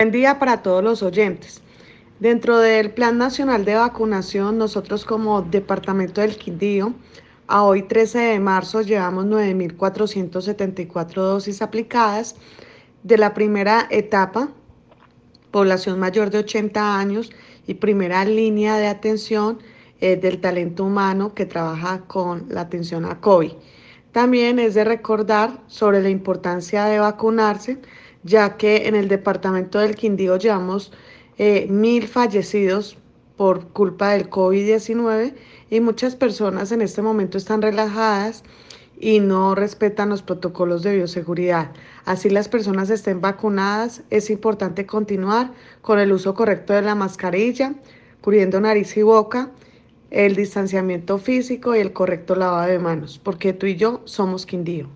Buen día para todos los oyentes. Dentro del Plan Nacional de Vacunación, nosotros como Departamento del Quindío, a hoy 13 de marzo llevamos 9.474 dosis aplicadas de la primera etapa, población mayor de 80 años y primera línea de atención del talento humano que trabaja con la atención a COVID. También es de recordar sobre la importancia de vacunarse, ya que en el departamento del Quindío llevamos 1.000 fallecidos por culpa del COVID-19 y muchas personas en este momento están relajadas y no respetan los protocolos de bioseguridad. Así las personas estén vacunadas, es importante continuar con el uso correcto de la mascarilla, cubriendo nariz y boca, el distanciamiento físico y el correcto lavado de manos, porque tú y yo somos Quindío.